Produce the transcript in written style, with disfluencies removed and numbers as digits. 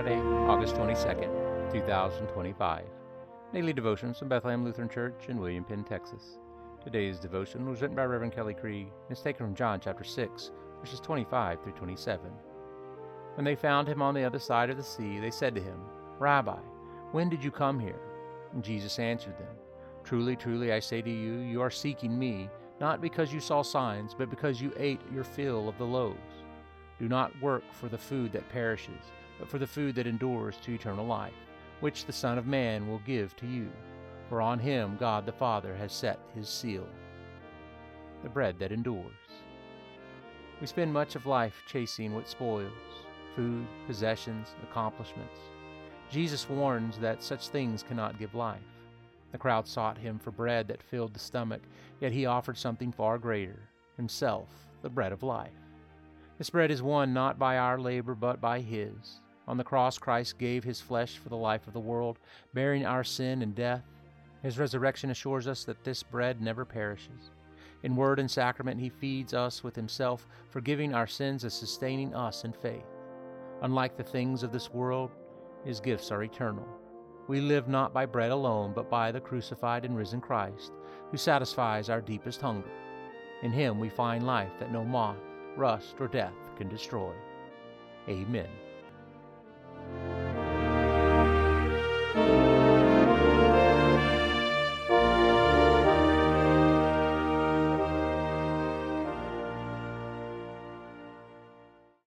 Friday, August 22nd, 2025. Daily Devotions from Bethlehem Lutheran Church in William Penn, Texas. Today's devotion was written by Reverend Kelly Krieg and is taken from John chapter 6, verses 25 through 27. When they found him on the other side of the sea, they said to him, "Rabbi, when did you come here?" And Jesus answered them, "Truly, truly, I say to you, you are seeking me, not because you saw signs, but because you ate your fill of the loaves. Do not work for the food that perishes, but for the food that endures to eternal life, which the Son of Man will give to you. For on him God the Father has set his seal." The bread that endures. We spend much of life chasing what spoils: food, possessions, accomplishments. Jesus warns that such things cannot give life. The crowd sought him for bread that filled the stomach, yet he offered something far greater, himself, the bread of life. This bread is won not by our labor, but by his. On the cross, Christ gave his flesh for the life of the world, bearing our sin and death. His resurrection assures us that this bread never perishes. In word and sacrament, he feeds us with himself, forgiving our sins and sustaining us in faith. Unlike the things of this world, his gifts are eternal. We live not by bread alone, but by the crucified and risen Christ, who satisfies our deepest hunger. In him we find life that no moth, rust, or death can destroy. Amen.